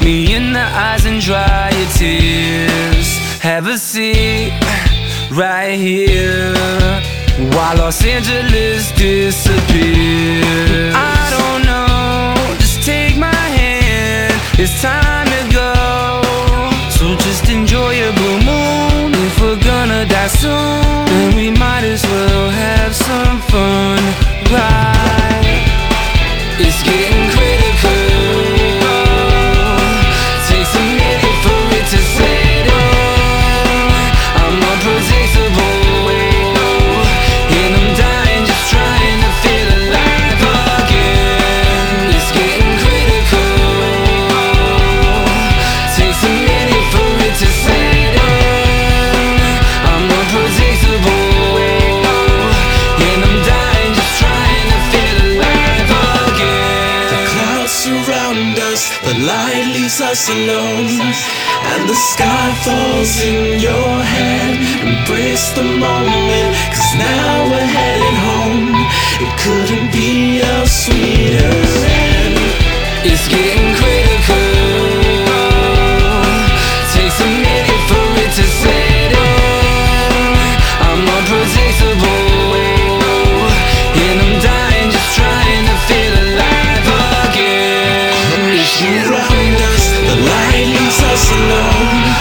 me in the eyes and dry your tears. Have a seat right here while Los Angeles disappears. I don't know, just take my hand, it's time to go. So just enjoy your blue moon. If we're gonna die soon, then we might as well have some fun, right? It's getting critical. Takes a minute for it to settle. I'm unpredictable, and I'm dying just trying to feel alive again. It's getting critical. Takes a minute for it to settle. I'm unpredictable, and I'm dying just trying to feel alive again. The clouds surround us, the light leaves us alone, and the sky falls in your hand. Embrace the moment, 'cause now we're heading home. It couldn't be a sweeter end. It's getting critical. Takes a minute for it to settle. I'm unpredictable, and I'm dying just trying to feel alive again. It's getting Surround us, the light leaves us alone,